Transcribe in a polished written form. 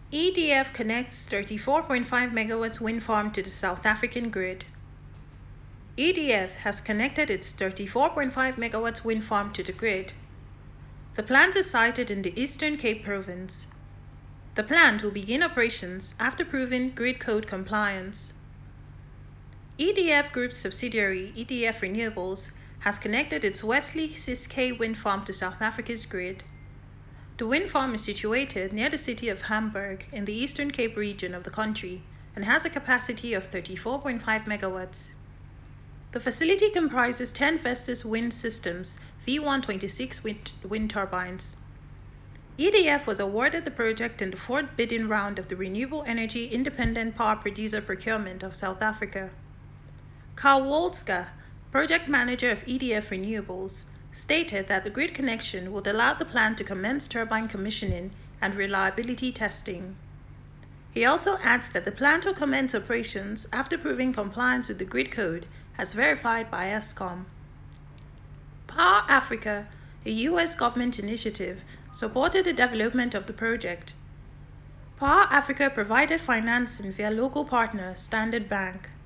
EDF connects 34.5 megawatts wind farm to the South African grid. EDF has connected its 34.5 megawatts wind farm to the grid. The plant is sited in the Eastern Cape Province. The plant will begin operations after proving grid code compliance. EDF Group's subsidiary, EDF Renewables, has connected its Wesley Ciskei wind farm to South Africa's grid. The wind farm is situated near the city of Hamburg in the Eastern Cape region of the country and has a capacity of 34.5 megawatts. The facility comprises 10 Vestas wind systems, V126 wind turbines. EDF was awarded the project in the fourth bidding round of the Renewable Energy Independent Power Producer Procurement of South Africa. Karl Wolska, project manager of EDF Renewables, stated that the grid connection would allow the plant to commence turbine commissioning and reliability testing. He also adds that the plant will commence operations after proving compliance with the grid code as verified by Eskom. Power Africa, a U.S. government initiative, supported the development of the project. Power Africa provided financing via local partner Standard Bank.